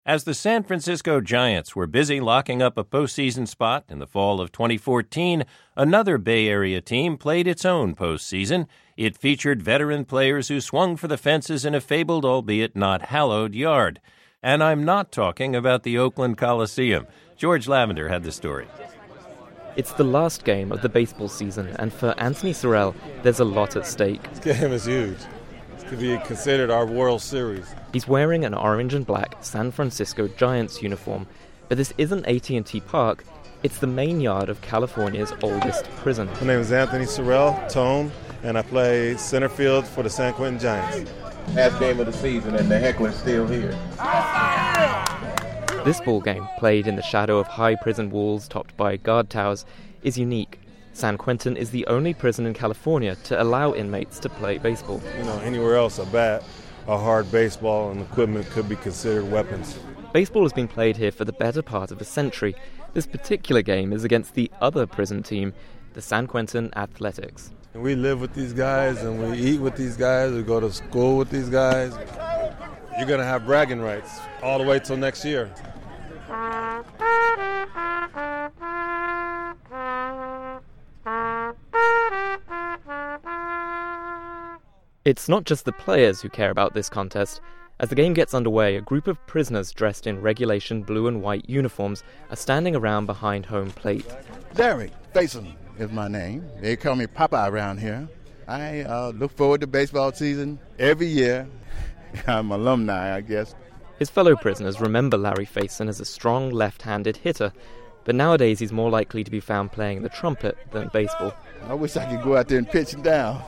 As the San Francisco Giants were busy locking up a postseason spot in the fall of 2014, another Bay Area team played its own postseason. It featured veteran players who swung for the fences in a fabled, albeit not hallowed, yard. And I'm not talking about the Oakland Coliseum. George Lavender had the story. It's the last game of the baseball season, and for Anthony Sorrell, there's a lot at stake. This game is huge. It could be considered our World Series. He's wearing an orange and black San Francisco Giants uniform, but this isn't AT&T Park, it's the main yard of California's oldest prison. My name is Anthony Sorrell, Tone, and I play center field for the San Quentin Giants. Last game of the season, and the heckler's still here. This ball game, played in the shadow of high prison walls topped by guard towers, is unique. San Quentin is the only prison in California to allow inmates to play baseball. Anywhere else, a bat, a hard baseball, and equipment could be considered weapons. Baseball has been played here for the better part of a century. This particular game is against the other prison team, the San Quentin Athletics. We live with these guys, and we eat with these guys, we go to school with these guys. You're going to have bragging rights all the way till next year. It's not just the players who care about this contest. As the game gets underway, a group of prisoners dressed in regulation blue and white uniforms are standing around behind home plate. Derek Faison is my name. They call me Papa around here. I look forward to baseball season every year. I'm an alumni, I guess. His fellow prisoners remember Larry Faison as a strong left-handed hitter, but nowadays he's more likely to be found playing the trumpet than baseball. I wish I could go out there and pitch it down.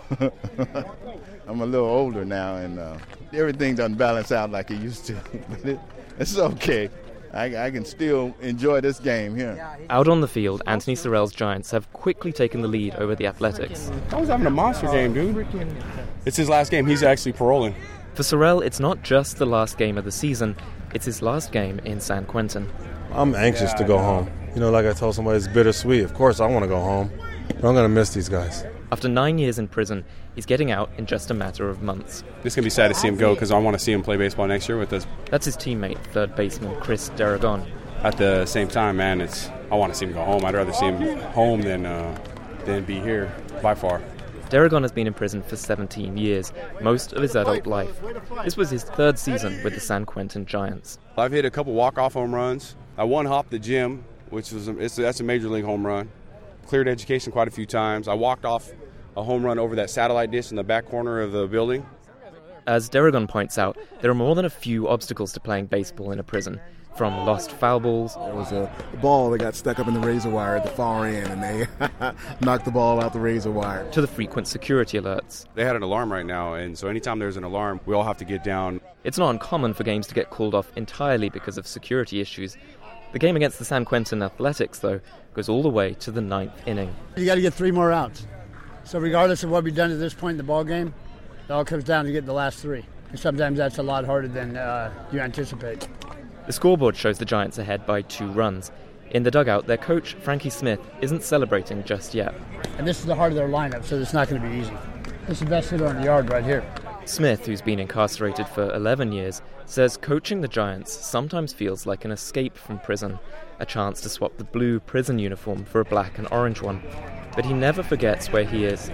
I'm a little older now, and everything doesn't balance out like it used to. But it's okay. I can still enjoy this game here. Out on the field, Anthony Sorrell's Giants have quickly taken the lead over the Athletics. I was having a monster game, dude. It's his last game. He's actually paroling. For Sorrell, it's not just the last game of the season, it's his last game in San Quentin. I'm anxious to go home. Like I told somebody, it's bittersweet. Of course I want to go home, but I'm going to miss these guys. After 9 years in prison, he's getting out in just a matter of months. It's going to be sad to see him go because I want to see him play baseball next year with us. That's his teammate, third baseman Chris Daragon. At the same time, man, I want to see him go home. I'd rather see him home than be here, by far. Daragon has been in prison for 17 years, most of his adult life. This was his third season with the San Quentin Giants. I've hit a couple walk-off home runs. I one-hopped the gym, that's a major league home run. Cleared education quite a few times. I walked off a home run over that satellite dish in the back corner of the building. As Daragon points out, there are more than a few obstacles to playing baseball in a prison. From lost foul balls. There was a ball that got stuck up in the razor wire at the far end, and they knocked the ball out the razor wire. To the frequent security alerts. They had an alarm right now, and so anytime there's an alarm, we all have to get down. It's not uncommon for games to get called off entirely because of security issues. The game against the San Quentin Athletics, though, goes all the way to the 9th inning. You got to get 3 more outs. So regardless of what we've done at this point in the ball game, it all comes down to getting the last 3. And sometimes that's a lot harder than you anticipate. The scoreboard shows the Giants ahead by 2 runs. In the dugout, their coach, Frankie Smith, isn't celebrating just yet. And this is the heart of their lineup, so it's not going to be easy. This is the best hitter on the yard right here. Smith, who's been incarcerated for 11 years, says coaching the Giants sometimes feels like an escape from prison, a chance to swap the blue prison uniform for a black and orange one. But he never forgets where he is.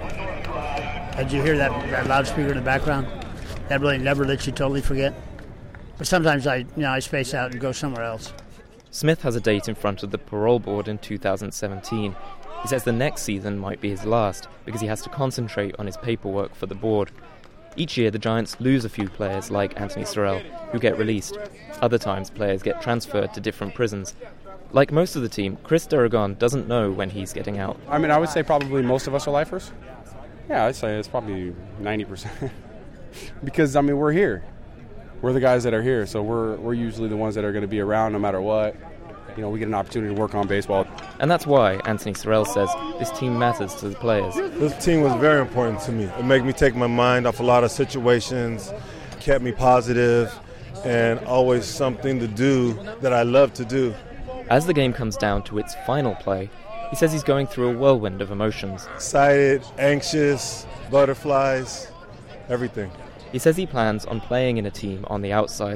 Did you hear that loudspeaker in the background? That really never lets you totally forget. But sometimes I space out and go somewhere else. Smith has a date in front of the parole board in 2017. He says the next season might be his last because he has to concentrate on his paperwork for the board. Each year, the Giants lose a few players like Anthony Sorrell, who get released. Other times, players get transferred to different prisons. Like most of the team, Chris Daragon doesn't know when he's getting out. I would say probably most of us are lifers. Yeah, I'd say it's probably 90%. Because, we're here. We're the guys that are here, so we're usually the ones that are going to be around no matter what. We get an opportunity to work on baseball. And that's why Anthony Sorrell says this team matters to the players. This team was very important to me. It made me take my mind off a lot of situations, kept me positive, and always something to do that I love to do. As the game comes down to its final play, he says he's going through a whirlwind of emotions. Excited, anxious, butterflies, everything. He says he plans on playing in a team on the outside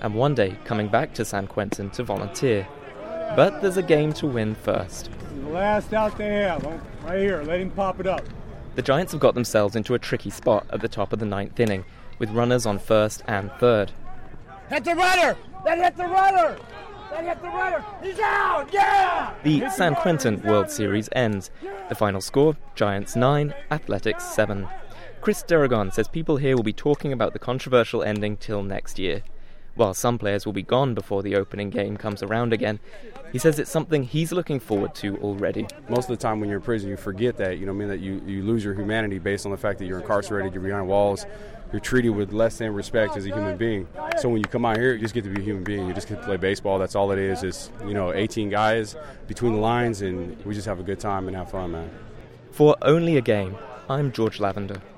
and one day coming back to San Quentin to volunteer. But there's a game to win first. The last out they have, right here, let him pop it up. The Giants have got themselves into a tricky spot at the top of the 9th inning, with runners on first and third. Hit the runner! That hit the runner! That hit the runner! He's out! Yeah! The San Quentin World Series ends. The final score, Giants 9, Athletics 7. Chris Deragon says people here will be talking about the controversial ending till next year. While some players will be gone before the opening game comes around again, he says it's something he's looking forward to already. Most of the time when you're in prison, you forget that, that you lose your humanity based on the fact that you're incarcerated, you're behind walls, you're treated with less than respect as a human being. So when you come out here, you just get to be a human being. You just get to play baseball. That's all it is 18 guys between the lines, and we just have a good time and have fun, man. For Only a Game, I'm George Lavender.